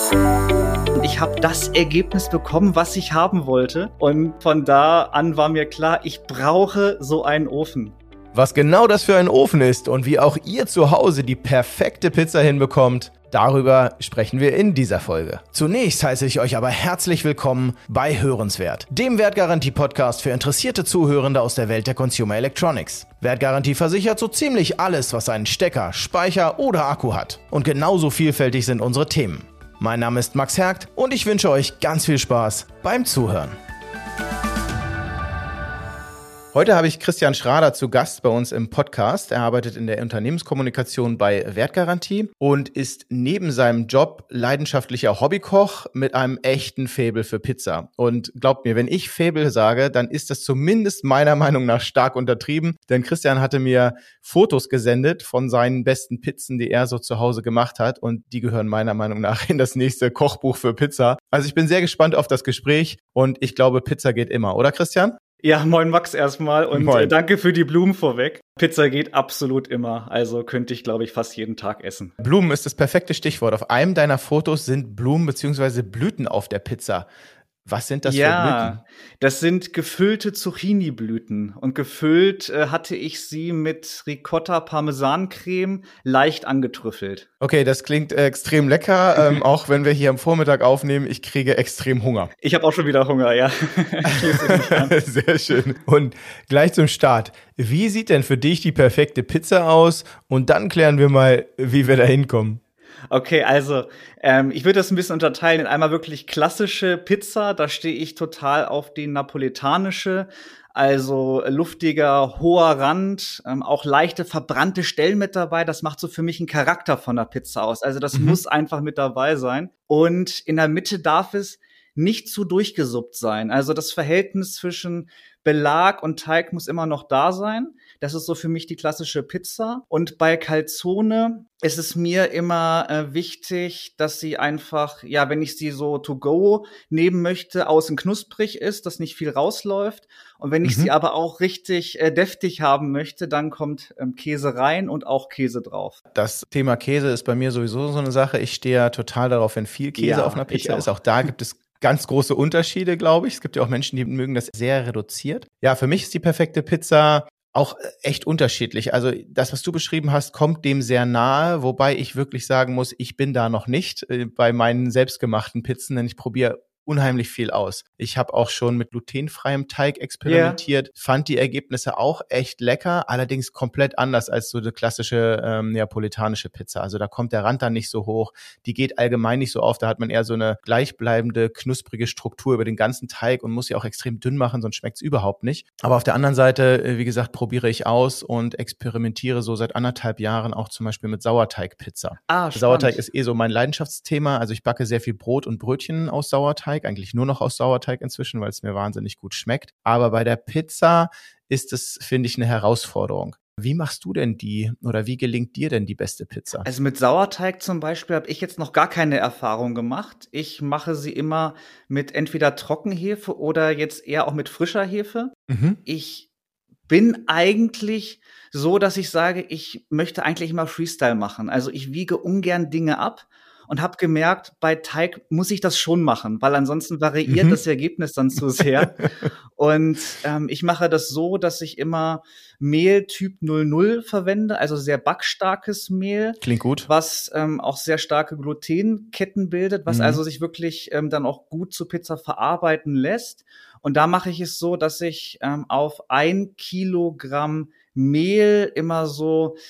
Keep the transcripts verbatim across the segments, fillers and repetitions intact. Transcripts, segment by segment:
Und ich habe das Ergebnis bekommen, was ich haben wollte. Und von da an war mir klar, ich brauche so einen Ofen. Was genau das für ein Ofen ist und wie auch ihr zu Hause die perfekte Pizza hinbekommt, darüber sprechen wir in dieser Folge. Zunächst heiße ich euch aber herzlich willkommen bei Hörenswert, dem Wertgarantie-Podcast für interessierte Zuhörende aus der Welt der Consumer Electronics. Wertgarantie versichert so ziemlich alles, was einen Stecker, Speicher oder Akku hat. Und genauso vielfältig sind unsere Themen. Mein Name ist Max Hergt und ich wünsche euch ganz viel Spaß beim Zuhören. Heute habe ich Christian Schrader zu Gast bei uns im Podcast. Er arbeitet in der Unternehmenskommunikation bei Wertgarantie und ist neben seinem Job leidenschaftlicher Hobbykoch mit einem echten Faible für Pizza. Und glaubt mir, wenn ich Faible sage, dann ist das zumindest meiner Meinung nach stark untertrieben. Denn Christian hatte mir Fotos gesendet von seinen besten Pizzen, die er so zu Hause gemacht hat. Und die gehören meiner Meinung nach in das nächste Kochbuch für Pizza. Also ich bin sehr gespannt auf das Gespräch und ich glaube, Pizza geht immer. Oder Christian? Ja, moin Max erstmal und Moin. Äh, danke für die Blumen vorweg. Pizza geht absolut immer, also könnte ich, glaube ich, fast jeden Tag essen. Blumen ist das perfekte Stichwort. Auf einem deiner Fotos sind Blumen bzw. Blüten auf der Pizza. Was sind das ja, für Blüten? Das sind gefüllte Zucchini-Blüten und gefüllt äh, hatte ich sie mit Ricotta-Parmesancreme leicht angetrüffelt. Okay, das klingt äh, extrem lecker, ähm, auch wenn wir hier am Vormittag aufnehmen. Ich kriege extrem Hunger. Ich habe auch schon wieder Hunger, ja. Ich schließe mich an. Sehr schön. Und gleich zum Start. Wie sieht denn für dich die perfekte Pizza aus? Und dann klären wir mal, wie wir da hinkommen. Okay, also ähm, ich würde das ein bisschen unterteilen in einmal wirklich klassische Pizza. Da stehe ich total auf die napoletanische, also luftiger, hoher Rand, ähm, auch leichte verbrannte Stellen mit dabei. Das macht so für mich einen Charakter von der Pizza aus. Also das mhm. muss einfach mit dabei sein. Und in der Mitte darf es nicht zu durchgesuppt sein. Also das Verhältnis zwischen Belag und Teig muss immer noch da sein. Das ist so für mich die klassische Pizza. Und bei Calzone ist es mir immer äh, wichtig, dass sie einfach, ja, wenn ich sie so to go nehmen möchte, außen knusprig ist, dass nicht viel rausläuft. Und wenn ich mhm. sie aber auch richtig äh, deftig haben möchte, dann kommt ähm, Käse rein und auch Käse drauf. Das Thema Käse ist bei mir sowieso so eine Sache. Ich stehe ja total darauf, wenn viel Käse ja, auf einer Pizza auch. ist. Auch da gibt es ganz große Unterschiede, glaube ich. Es gibt ja auch Menschen, die mögen das sehr reduziert. Ja, für mich ist die perfekte Pizza auch echt unterschiedlich. Also das, was du beschrieben hast, kommt dem sehr nahe, wobei ich wirklich sagen muss, ich bin da noch nicht äh, bei meinen selbstgemachten Pizzen, denn ich probiere unheimlich viel aus. Ich habe auch schon mit glutenfreiem Teig experimentiert, yeah. fand die Ergebnisse auch echt lecker, allerdings komplett anders als so eine klassische ähm, neapolitanische Pizza. Also da kommt der Rand dann nicht so hoch, die geht allgemein nicht so auf, da hat man eher so eine gleichbleibende, knusprige Struktur über den ganzen Teig und muss sie auch extrem dünn machen, sonst schmeckt es überhaupt nicht. Aber auf der anderen Seite, wie gesagt, probiere ich aus und experimentiere so seit anderthalb Jahren auch zum Beispiel mit Sauerteigpizza. Ah, Sauerteig ist eh so mein Leidenschaftsthema, also ich backe sehr viel Brot und Brötchen aus Sauerteig, eigentlich nur noch aus Sauerteig inzwischen, weil es mir wahnsinnig gut schmeckt. Aber bei der Pizza ist es, finde ich, eine Herausforderung. Wie machst du denn die oder wie gelingt dir denn die beste Pizza? Also mit Sauerteig zum Beispiel habe ich jetzt noch gar keine Erfahrung gemacht. Ich mache sie immer mit entweder Trockenhefe oder jetzt eher auch mit frischer Hefe. Mhm. Ich bin eigentlich so, dass ich sage, ich möchte eigentlich immer Freestyle machen. Also ich wiege ungern Dinge ab. Und habe gemerkt, bei Teig muss ich das schon machen, weil ansonsten variiert mhm. das Ergebnis dann zu sehr. Und ähm, ich mache das so, dass ich immer Mehl Typ null null verwende, also sehr backstarkes Mehl. Klingt gut. Was ähm, auch sehr starke Glutenketten bildet, was mhm. also sich wirklich ähm, dann auch gut zu Pizza verarbeiten lässt. Und da mache ich es so, dass ich ähm, auf ein Kilogramm Mehl immer so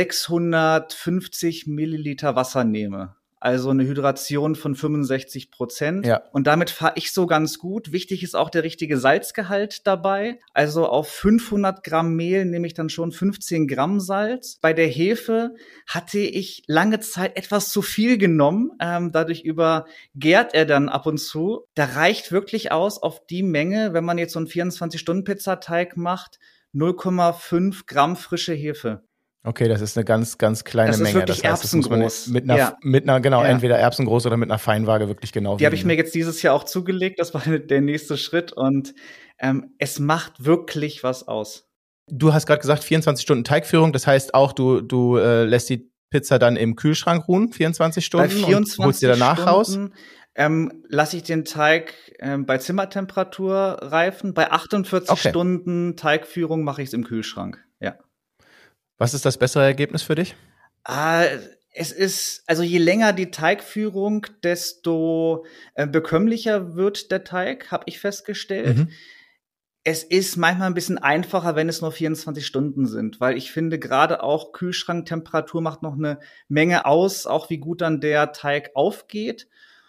sechshundertfünfzig Milliliter Wasser nehme. Also eine Hydration von fünfundsechzig Prozent. Ja. Und damit fahre ich so ganz gut. Wichtig ist auch der richtige Salzgehalt dabei. Also auf fünfhundert Gramm Mehl nehme ich dann schon fünfzehn Gramm Salz. Bei der Hefe hatte ich lange Zeit etwas zu viel genommen. Ähm, dadurch übergärt er dann ab und zu. Da reicht wirklich aus auf die Menge, wenn man jetzt so einen vierundzwanzig-Stunden-Pizzateig macht, null Komma fünf Gramm frische Hefe. Okay, das ist eine ganz, ganz kleine das ist Menge. Wirklich das heißt, das muss man erbsengroß. mit einer, ja. mit einer, genau, ja. entweder erbsengroß oder mit einer Feinwaage wirklich genau. Die habe ich mir jetzt dieses Jahr auch zugelegt. Das war der nächste Schritt und ähm, es macht wirklich was aus. Du hast gerade gesagt, vierundzwanzig Stunden Teigführung. Das heißt auch, du, du äh, lässt die Pizza dann im Kühlschrank ruhen, vierundzwanzig Stunden, Bei vierundzwanzig und holst sie danach Stunden, raus? Ähm, lasse ich den Teig ähm, bei Zimmertemperatur reifen. Bei achtundvierzig Okay. Stunden Teigführung mache ich es im Kühlschrank. Ja. Was ist das bessere Ergebnis für dich? Ah, es ist, also je länger die Teigführung, desto äh, bekömmlicher wird der Teig, habe ich festgestellt. Mhm. Es ist manchmal ein bisschen einfacher, wenn es nur vierundzwanzig Stunden sind, weil ich finde, gerade auch Kühlschranktemperatur macht noch eine Menge aus, auch wie gut dann der Teig aufgeht.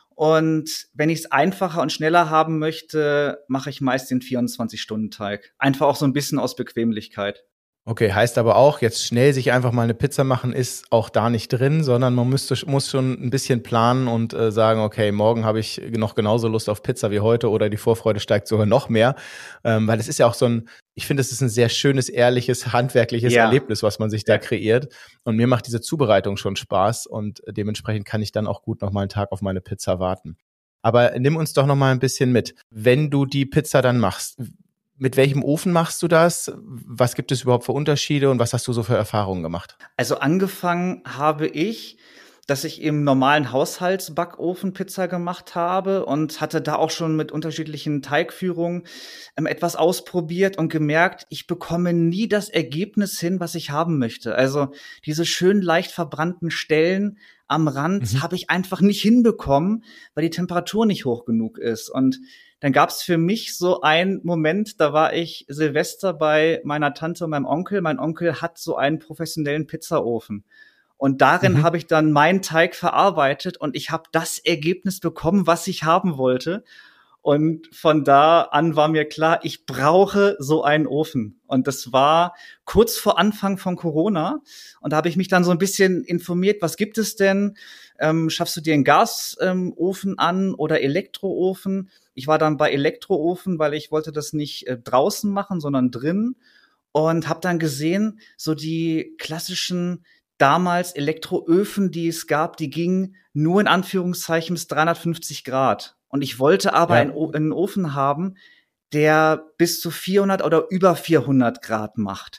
Und wenn ich es einfacher und schneller haben möchte, mache ich meist den vierundzwanzig-Stunden-Teig. Einfach auch so ein bisschen aus Bequemlichkeit. Okay, heißt aber auch, jetzt schnell sich einfach mal eine Pizza machen, ist auch da nicht drin, sondern man müsste, muss schon ein bisschen planen und äh, sagen, okay, morgen habe ich noch genauso Lust auf Pizza wie heute oder die Vorfreude steigt sogar noch mehr. Ähm, weil es ist ja auch so ein, ich finde, es ist ein sehr schönes, ehrliches, handwerkliches Ja. Erlebnis, was man sich da kreiert. Und mir macht diese Zubereitung schon Spaß und dementsprechend kann ich dann auch gut noch mal einen Tag auf meine Pizza warten. Aber nimm uns doch noch mal ein bisschen mit. Wenn du die Pizza dann machst, mit welchem Ofen machst du das? Was gibt es überhaupt für Unterschiede und was hast du so für Erfahrungen gemacht? Also angefangen habe ich, dass ich im normalen Haushaltsbackofen Pizza gemacht habe und hatte da auch schon mit unterschiedlichen Teigführungen ähm, etwas ausprobiert und gemerkt, ich bekomme nie das Ergebnis hin, was ich haben möchte. Also diese schön leicht verbrannten Stellen am Rand Mhm. habe ich einfach nicht hinbekommen, weil die Temperatur nicht hoch genug ist. Und dann gab es für mich so einen Moment, da war ich Silvester bei meiner Tante und meinem Onkel. Mein Onkel hat so einen professionellen Pizzaofen. Und darin Mhm. habe ich dann meinen Teig verarbeitet und ich habe das Ergebnis bekommen, was ich haben wollte. Und von da an war mir klar, ich brauche so einen Ofen. Und das war kurz vor Anfang von Corona. Und da habe ich mich dann so ein bisschen informiert, was gibt es denn? Ähm, schaffst du dir einen Gasofen ähm, an oder Elektroofen? Ich war dann bei Elektroofen, weil ich wollte das nicht äh, draußen machen, sondern drin. Und habe dann gesehen, so die klassischen damals Elektroöfen, die es gab, die gingen nur in Anführungszeichen bis dreihundertfünfzig Grad. Und ich wollte aber Ja. einen, O- einen Ofen haben, der bis zu vierhundert oder über vierhundert Grad macht.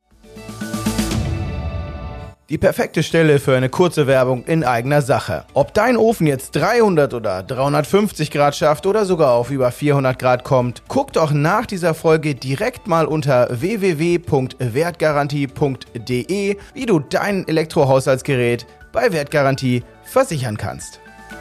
Die perfekte Stelle für eine kurze Werbung in eigener Sache. Ob dein Ofen jetzt dreihundert oder dreihundertfünfzig Grad schafft oder sogar auf über vierhundert Grad kommt, guck doch nach dieser Folge direkt mal unter w w w punkt wertgarantie punkt d e, wie du dein Elektrohaushaltsgerät bei Wertgarantie versichern kannst.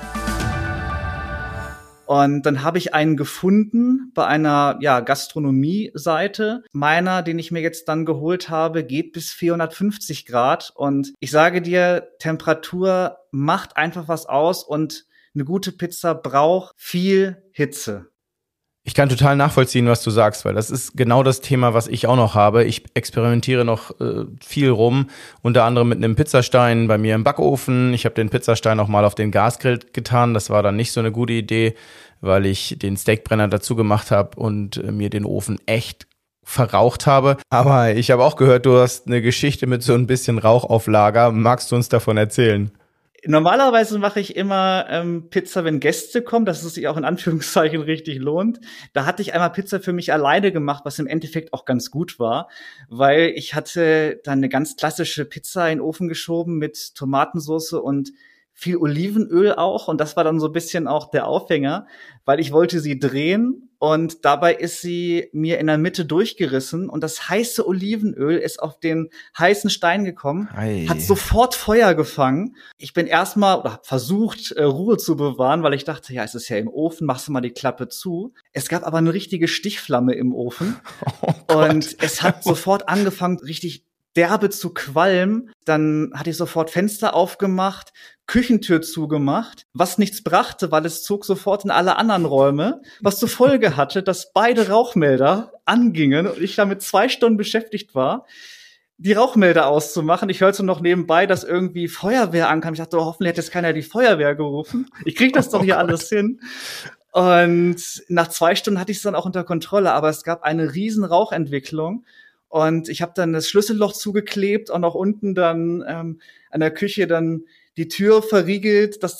Und dann habe ich einen gefunden bei einer ja, Gastronomie-Seite. Meiner, den ich mir jetzt dann geholt habe, geht bis vierhundertfünfzig Grad. Und ich sage dir, Temperatur macht einfach was aus und eine gute Pizza braucht viel Hitze. Ich kann total nachvollziehen, was du sagst, weil das ist genau das Thema, was ich auch noch habe. Ich experimentiere noch äh, viel rum, unter anderem mit einem Pizzastein bei mir im Backofen. Ich habe den Pizzastein auch mal auf den Gasgrill getan. Das war dann nicht so eine gute Idee, weil ich den Steakbrenner dazu gemacht habe und äh, mir den Ofen echt verraucht habe. Aber ich habe auch gehört, du hast eine Geschichte mit so ein bisschen Rauch auf Lager. Magst du uns davon erzählen? Normalerweise mache ich immer ähm, Pizza, wenn Gäste kommen, dass es sich auch in Anführungszeichen richtig lohnt. Da hatte ich einmal Pizza für mich alleine gemacht, was im Endeffekt auch ganz gut war, weil ich hatte dann eine ganz klassische Pizza in den Ofen geschoben mit Tomatensauce und viel Olivenöl auch. Und das war dann so ein bisschen auch der Aufhänger, weil ich wollte sie drehen und dabei ist sie mir in der Mitte durchgerissen und das heiße Olivenöl ist auf den heißen Stein gekommen, Ei. hat sofort Feuer gefangen. Ich bin erstmal oder hab versucht, äh, Ruhe zu bewahren, weil ich dachte, ja, es ist ja im Ofen, machst du mal die Klappe zu. Es gab aber eine richtige Stichflamme im Ofen Oh Gott. und es hat sofort angefangen, richtig derbe zu qualmen. Dann hatte ich sofort Fenster aufgemacht, Küchentür zugemacht, was nichts brachte, weil es zog sofort in alle anderen Räume, was zur Folge hatte, dass beide Rauchmelder angingen und ich damit zwei Stunden beschäftigt war, die Rauchmelder auszumachen. Ich hörte noch nebenbei, dass irgendwie Feuerwehr ankam. Ich dachte, oh, hoffentlich hat jetzt keiner die Feuerwehr gerufen. Ich krieg das doch hier Oh Gott. alles hin. Und nach zwei Stunden hatte ich es dann auch unter Kontrolle, aber es gab eine riesen Rauchentwicklung. Und ich habe dann das Schlüsselloch zugeklebt und auch unten dann ähm, an der Küche dann die Tür verriegelt, dass da auch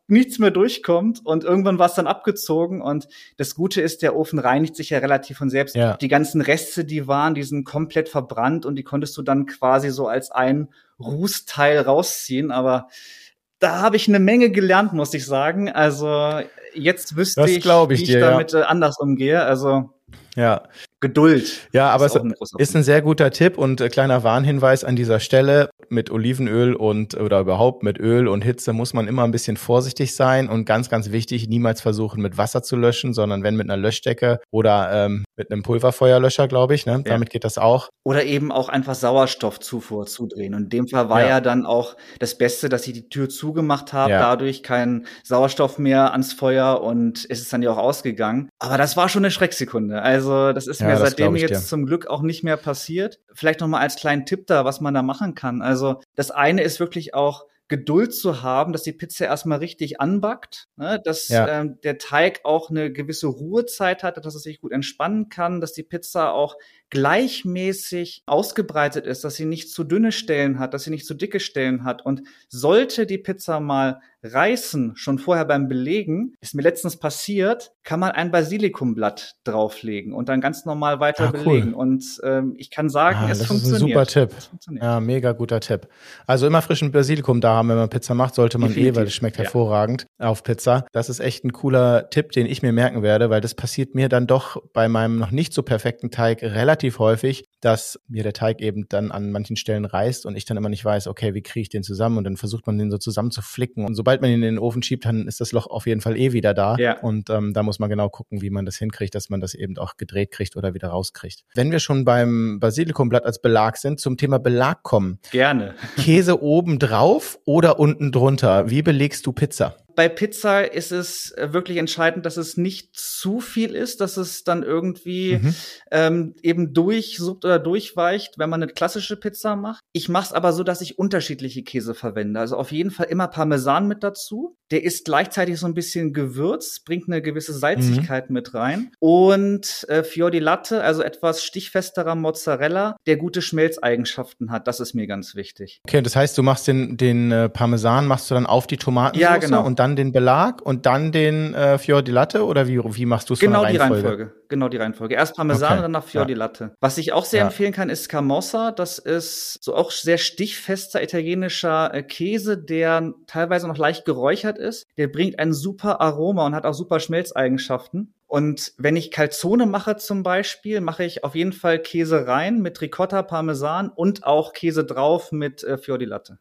nichts mehr durchkommt und irgendwann war es dann abgezogen und das Gute ist, der Ofen reinigt sich ja relativ von selbst. Ja. Die ganzen Reste, die waren, die sind komplett verbrannt und die konntest du dann quasi so als ein Rußteil rausziehen, aber da habe ich eine Menge gelernt, muss ich sagen. Also jetzt wüsste Das ich, glaub ich wie ich dir, damit ja. äh, anders umgehe. Also Ja. Geduld. Ja, aber ist es auch ein großer ist ein sehr guter Tipp und äh, kleiner Warnhinweis an dieser Stelle. Mit Olivenöl und oder überhaupt mit Öl und Hitze muss man immer ein bisschen vorsichtig sein und ganz, ganz wichtig, niemals versuchen, mit Wasser zu löschen, sondern wenn mit einer Löschdecke oder ähm, mit einem Pulverfeuerlöscher, glaube ich, ne? Ja. Damit geht das auch. Oder eben auch einfach Sauerstoffzufuhr zudrehen. Und in dem Fall war Ja. ja dann auch das Beste, dass ich die Tür zugemacht habe, Ja. dadurch kein Sauerstoff mehr ans Feuer und es ist dann ja auch ausgegangen. Aber das war schon eine Schrecksekunde. Also das ist Ja, mir das seitdem glaub ich jetzt dir. zum Glück auch nicht mehr passiert. Vielleicht noch mal als kleinen Tipp da, was man da machen kann. Also das eine ist wirklich auch Geduld zu haben, dass die Pizza erstmal richtig anbackt, ne? Dass Ja. ähm, der Teig auch eine gewisse Ruhezeit hat, dass es sich gut entspannen kann, dass die Pizza auch gleichmäßig ausgebreitet ist, dass sie nicht zu dünne Stellen hat, dass sie nicht zu dicke Stellen hat. Und sollte die Pizza mal reißen, schon vorher beim Belegen, ist mir letztens passiert, kann man ein Basilikumblatt drauflegen und dann ganz normal weiter Ah, cool. belegen. Und ähm, ich kann sagen, Ah, es das ist ein funktioniert. super Tipp. Es funktioniert. Ja, mega guter Tipp. Also immer frischen Basilikum da haben, wenn man Pizza macht, sollte man Definitiv, eh, weil es schmeckt ja. hervorragend auf Pizza. Das ist echt ein cooler Tipp, den ich mir merken werde, weil das passiert mir dann doch bei meinem noch nicht so perfekten Teig relativ häufig, dass mir der Teig eben dann an manchen Stellen reißt und ich dann immer nicht weiß, okay, wie kriege ich den zusammen? Und dann versucht man den so zusammen zu flicken. Und sobald man ihn in den Ofen schiebt, dann ist das Loch auf jeden Fall eh wieder da. Ja. Und ähm, da muss man genau gucken, wie man das hinkriegt, dass man das eben auch gedreht kriegt oder wieder rauskriegt. Wenn wir schon beim Basilikumblatt als Belag sind, zum Thema Belag kommen. Gerne. Käse oben drauf oder unten drunter? Wie belegst du Pizza? Bei Pizza ist es äh, wirklich entscheidend, dass es nicht zu viel ist, dass es dann irgendwie Mhm. ähm, eben durchsuppt oder durchweicht, wenn man eine klassische Pizza macht. Ich mache es aber so, dass ich unterschiedliche Käse verwende. Also auf jeden Fall immer Parmesan mit dazu. Der ist gleichzeitig so ein bisschen Gewürz, bringt eine gewisse Salzigkeit mit rein. Und äh, Fior di Latte, also etwas stichfesterer Mozzarella, der gute Schmelzeigenschaften hat. Das ist mir ganz wichtig. Okay, das heißt, du machst den, den äh, Parmesan, machst du dann auf die Tomatensauce Ja, genau. und dann den Belag und dann den äh, Fior di Latte oder wie, wie machst du es von Genau der die Reihenfolge? Reihenfolge. Genau die Reihenfolge. Erst Parmesan Okay. und danach Fior Ja. di Latte. Was ich auch sehr Ja. empfehlen kann, ist Camossa. Das ist so auch sehr stichfester italienischer äh, Käse, der teilweise noch leicht geräuchert ist. Der bringt ein super Aroma und hat auch super Schmelzeigenschaften. Und wenn ich Calzone mache zum Beispiel, mache ich auf jeden Fall Käse rein mit Ricotta, Parmesan und auch Käse drauf mit äh, Fior di Latte.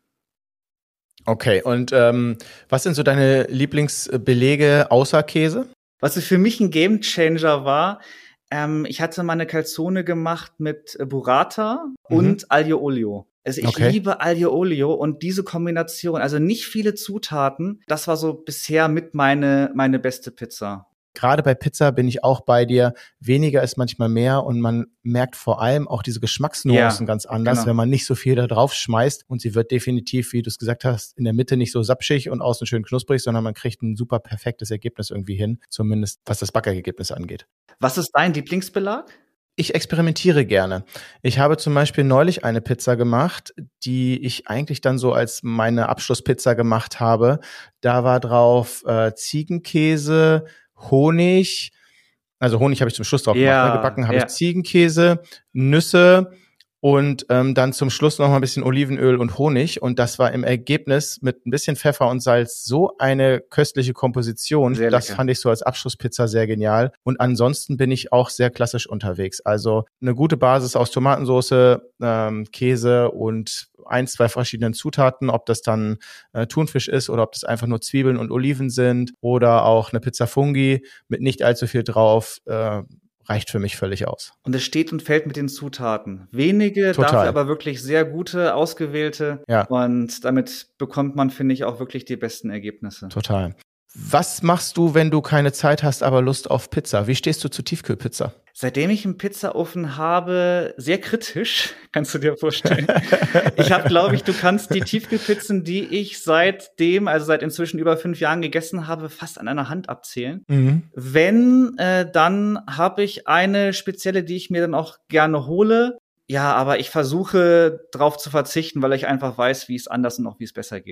Okay, und ähm, was sind so deine Lieblingsbelege außer Käse? Was für mich ein Gamechanger war, ähm, ich hatte mal eine Calzone gemacht mit äh, Burrata Mhm. und Aglio Olio. Also ich Okay. liebe Aglio Olio und diese Kombination, also nicht viele Zutaten, das war so bisher mit meine meine beste Pizza. Gerade bei Pizza bin ich auch bei dir. Weniger ist manchmal mehr und man merkt vor allem auch diese Geschmacksnuancen Ja, ganz anders, genau. wenn man nicht so viel da drauf schmeißt. Und sie wird definitiv, wie du es gesagt hast, in der Mitte nicht so sapschig und außen schön knusprig, sondern man kriegt ein super perfektes Ergebnis irgendwie hin, zumindest was das Backergebnis angeht. Was ist dein Lieblingsbelag? Ich experimentiere gerne. Ich habe zum Beispiel neulich eine Pizza gemacht, die ich eigentlich dann so als meine Abschlusspizza gemacht habe. Da war drauf äh, Ziegenkäse, Honig, also Honig habe ich zum Schluss drauf gemacht, Ja, ne? Gebacken habe ja. ich Ziegenkäse, Nüsse und ähm, dann zum Schluss noch mal ein bisschen Olivenöl und Honig und das war im Ergebnis mit ein bisschen Pfeffer und Salz so eine köstliche Komposition. Sehr Das lecker. fand ich so als Abschlusspizza sehr genial und ansonsten bin ich auch sehr klassisch unterwegs. Also eine gute Basis aus Tomatensauce, ähm, Käse und ein, zwei verschiedenen Zutaten, ob das dann äh, Thunfisch ist oder ob das einfach nur Zwiebeln und Oliven sind oder auch eine Pizza Fungi mit nicht allzu viel drauf, äh, reicht für mich völlig aus. Und es steht und fällt mit den Zutaten. Wenige, Total. dafür aber wirklich sehr gute, ausgewählte. Ja. Und damit bekommt man, finde ich, auch wirklich die besten Ergebnisse. Total. Was machst du, wenn du keine Zeit hast, aber Lust auf Pizza? Wie stehst du zu Tiefkühlpizza? Seitdem ich einen Pizzaofen habe, sehr kritisch, kannst du dir vorstellen. Ich habe, glaube ich, du kannst die Tiefkühlpizzen, die ich seitdem, also seit inzwischen über fünf Jahren gegessen habe, fast an einer Hand abzählen. Mhm. Wenn, äh, dann habe ich eine spezielle, die ich mir dann auch gerne hole. Ja, aber ich versuche drauf zu verzichten, weil ich einfach weiß, wie es anders und auch wie es besser geht.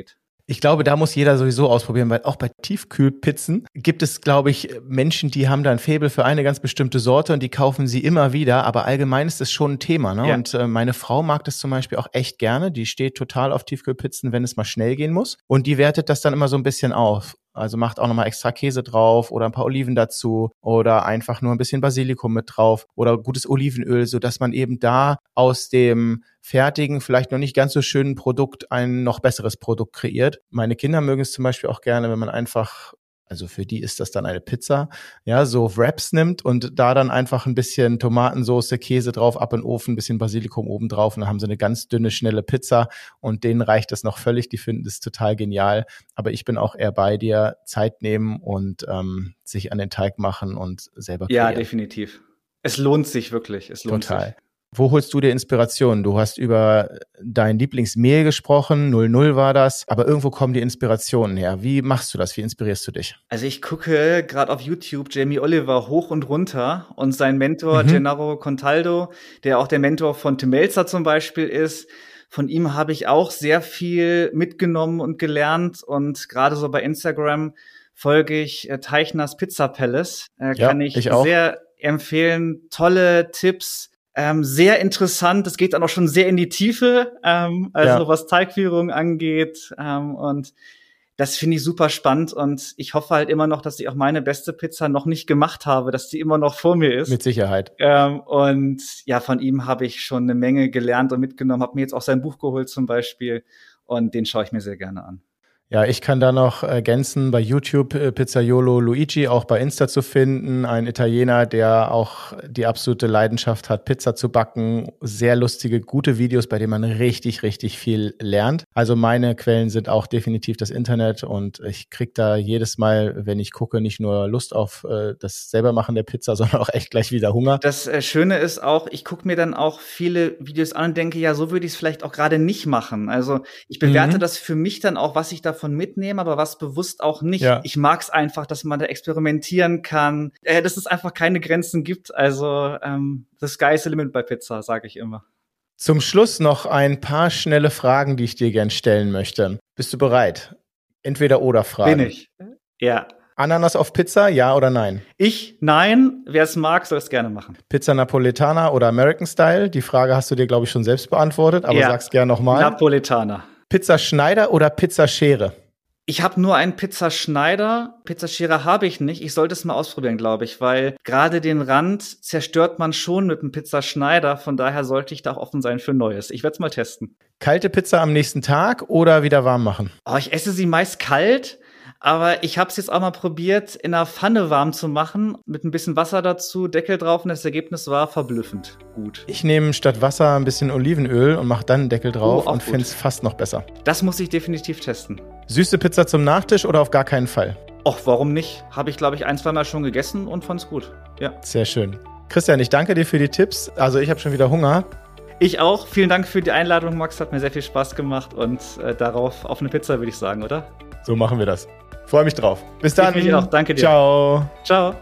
Ich glaube, da muss jeder sowieso ausprobieren, weil auch bei Tiefkühlpizzen gibt es, glaube ich, Menschen, die haben da ein Faible für eine ganz bestimmte Sorte und die kaufen sie immer wieder, aber allgemein ist das schon ein Thema, ne? Ja. Und äh, meine Frau mag das zum Beispiel auch echt gerne, die steht total auf Tiefkühlpizzen, wenn es mal schnell gehen muss und die wertet das dann immer so ein bisschen auf. Also macht auch nochmal extra Käse drauf oder ein paar Oliven dazu oder einfach nur ein bisschen Basilikum mit drauf oder gutes Olivenöl, sodass man eben da aus dem fertigen, vielleicht noch nicht ganz so schönen Produkt ein noch besseres Produkt kreiert. Meine Kinder mögen es zum Beispiel auch gerne, wenn man einfach, also für die ist das dann eine Pizza, ja, so Wraps nimmt und da dann einfach ein bisschen Tomatensauce, Käse drauf, ab in den Ofen, ein bisschen Basilikum oben drauf und dann haben sie eine ganz dünne, schnelle Pizza und denen reicht das noch völlig, die finden das total genial, aber ich bin auch eher bei dir, Zeit nehmen und ähm, sich an den Teig machen und selber kreieren. Ja, definitiv. Es lohnt sich wirklich, es lohnt total. sich. Wo holst du dir Inspiration? Du hast über dein Lieblingsmehl gesprochen, null null war das, aber irgendwo kommen die Inspirationen her. Wie machst du das? Wie inspirierst du dich? Also ich gucke gerade auf YouTube Jamie Oliver hoch und runter und sein Mentor Mhm. Gennaro Contaldo, der auch der Mentor von Tim Melzer zum Beispiel ist. Von ihm habe ich auch sehr viel mitgenommen und gelernt und gerade so bei Instagram folge ich äh, Teichners Pizza Palace. Äh, Ja, kann ich, ich auch. sehr empfehlen. Tolle Tipps. Ähm, sehr interessant, das geht dann auch schon sehr in die Tiefe, ähm, also Ja. was Teigführung angeht, ähm, und das finde ich super spannend und ich hoffe halt immer noch, dass ich auch meine beste Pizza noch nicht gemacht habe, dass die immer noch vor mir ist. Mit Sicherheit. Ähm, und ja, von ihm habe ich schon eine Menge gelernt und mitgenommen, habe mir jetzt auch sein Buch geholt zum Beispiel und den schaue ich mir sehr gerne an. Ja, ich kann da noch ergänzen, bei YouTube äh, Pizzaiolo Luigi, auch bei Insta zu finden, ein Italiener, der auch die absolute Leidenschaft hat, Pizza zu backen, sehr lustige, gute Videos, bei denen man richtig, richtig viel lernt. Also meine Quellen sind auch definitiv das Internet und ich krieg da jedes Mal, wenn ich gucke, nicht nur Lust auf äh, das Selbermachen der Pizza, sondern auch echt gleich wieder Hunger. Das äh, Schöne ist auch, ich gucke mir dann auch viele Videos an und denke, ja, so würde ich es vielleicht auch gerade nicht machen. Also ich bewerte Mhm. das für mich dann auch, was ich davon mitnehme, aber was bewusst auch nicht. Ja. Ich mag es einfach, dass man da experimentieren kann, äh, dass es einfach keine Grenzen gibt. Also ähm, the sky's the limit bei Pizza, sage ich immer. Zum Schluss noch ein paar schnelle Fragen, die ich dir gern stellen möchte. Bist du bereit? Entweder-oder-Fragen. Bin ich. Ja. Ananas auf Pizza, ja oder nein? Ich, nein. Wer es mag, soll es gerne machen. Pizza Napoletana oder American Style? Die Frage hast du dir, glaube ich, schon selbst beantwortet, aber Ja. sag's gern nochmal. Napoletana. Pizza Schneider oder Pizza Schere? Ich habe nur einen Pizzaschneider. Pizzaschere habe ich nicht. Ich sollte es mal ausprobieren, glaube ich, weil gerade den Rand zerstört man schon mit dem Pizzaschneider. Von daher sollte ich da auch offen sein für Neues. Ich werde es mal testen. Kalte Pizza am nächsten Tag oder wieder warm machen? Oh, ich esse sie meist kalt, aber ich habe es jetzt auch mal probiert, in einer Pfanne warm zu machen, mit ein bisschen Wasser dazu, Deckel drauf und das Ergebnis war verblüffend gut. Ich nehme statt Wasser ein bisschen Olivenöl und mache dann einen Deckel drauf Oh, auch und gut. finde es fast noch besser. Das muss ich definitiv testen. Süße Pizza zum Nachtisch oder auf gar keinen Fall? Och, warum nicht? Habe ich, glaube ich, ein, zwei Mal schon gegessen und fand's gut. Ja. Sehr schön. Christian, ich danke dir für die Tipps. Also ich habe schon wieder Hunger. Ich auch. Vielen Dank für die Einladung, Max. Hat mir sehr viel Spaß gemacht und äh, darauf auf eine Pizza, würde ich sagen, oder? So machen wir das. Freue mich drauf. Bis dann. Ich mich auch. Danke dir. Ciao. Ciao.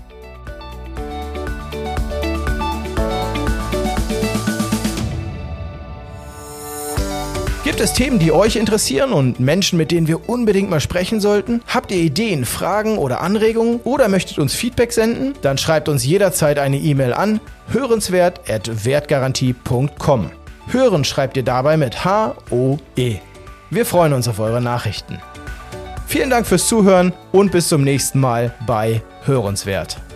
Gibt es Themen, die euch interessieren und Menschen, mit denen wir unbedingt mal sprechen sollten? Habt ihr Ideen, Fragen oder Anregungen oder möchtet uns Feedback senden? Dann schreibt uns jederzeit eine E-Mail an hörenswert at wertgarantie punkt com. Hören schreibt ihr dabei mit H O E. Wir freuen uns auf eure Nachrichten. Vielen Dank fürs Zuhören und bis zum nächsten Mal bei Hörenswert.